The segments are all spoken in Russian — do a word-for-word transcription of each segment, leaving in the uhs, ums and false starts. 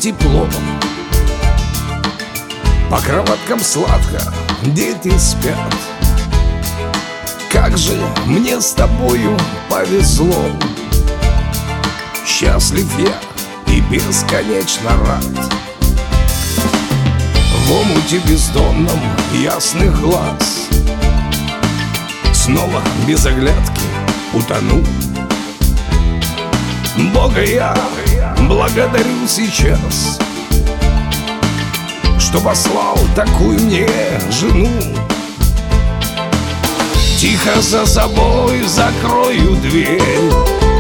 тепло, по кроваткам сладко дети спят. Как же мне с тобою повезло, счастлив я и бесконечно рад. В омуте бездонном ясных глаз снова без оглядки утону. Бога я благодарю сейчас, что послал такую мне жену. Тихо за собой закрою дверь,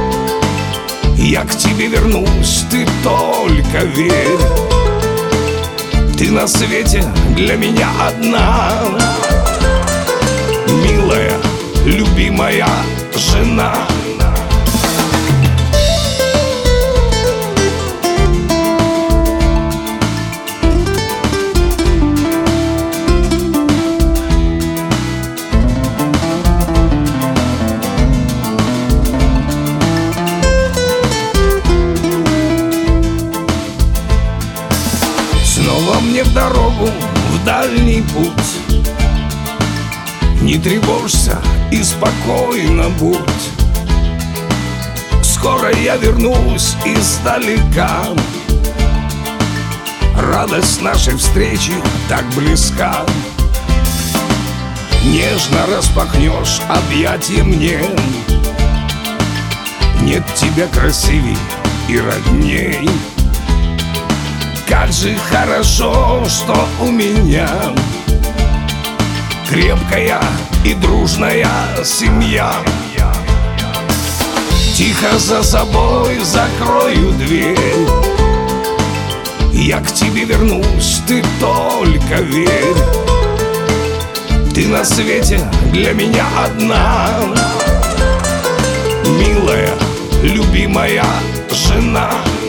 я к тебе вернусь, ты только верь. Ты на свете для меня одна, милая, любимая жена. Снова мне в дорогу, в дальний путь. Не тревожься и спокойно будь. Скоро я вернусь издалека. Радость нашей встречи так близка. Нежно распахнешь объятия мне. Нет тебя красивей и родней. Как же хорошо, что у меня крепкая и дружная семья. Тихо за собой закрою дверь, я к тебе вернусь, ты только верь. Ты на свете для меня одна, милая, любимая жена.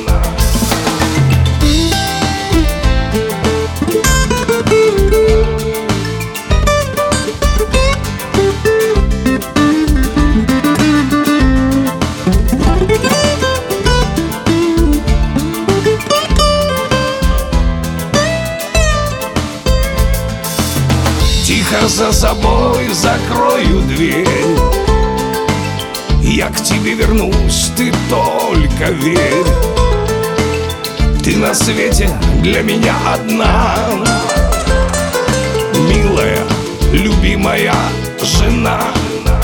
Тихо за собой закрою дверь, я к тебе вернусь, ты только верь. Ты на свете для меня одна, милая, любимая жена.